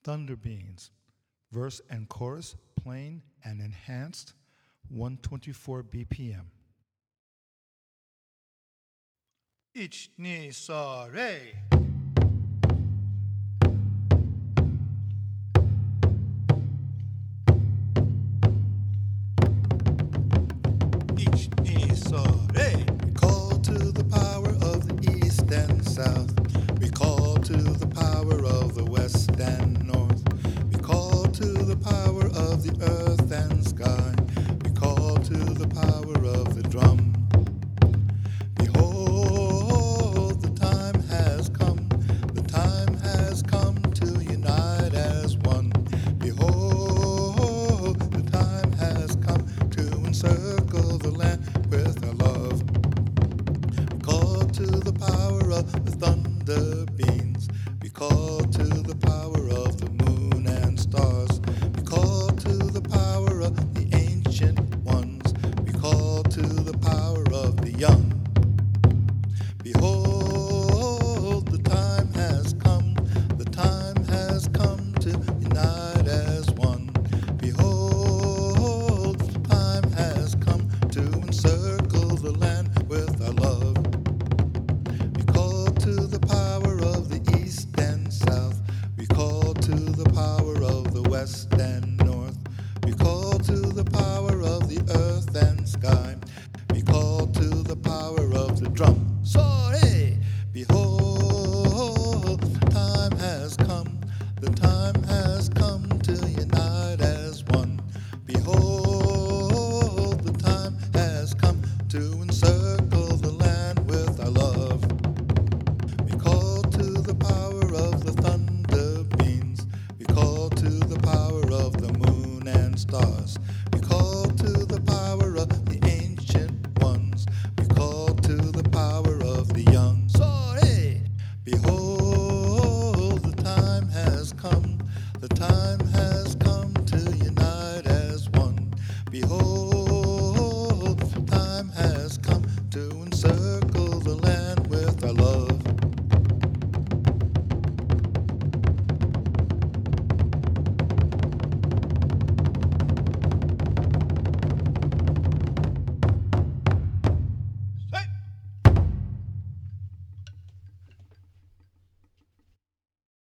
Thunder Beans, verse and chorus, plain and enhanced, 124 BPM. Ich, ni, sa, re. Ich, ni, sa, re. We call to the power of the east and south. We call to the power of the west and north. We call to the power of the earth and sky. We call to the power of the drum. Behold, the time has come. The time has come to unite as one. Behold, the time has come to encircle the land with our love. We call to the power of the thunder beams. We call to the power of the moon and stars. We call to the power of the ancient ones. We call to the power of the young. Behold, the time has come. The time has come to unite as one. Behold, the time has come to encircle the land with our love. We call to the power of the east and south. We call to the power of the west and north. We call to the power of the earth and sky. We call to the power of the drum. Sorry! Behold, the time has come. The time has come to unite as one. Behold, the time has come to encircle the land with our love. We call to the power of the thunder beams. We call to the power of the moon and stars.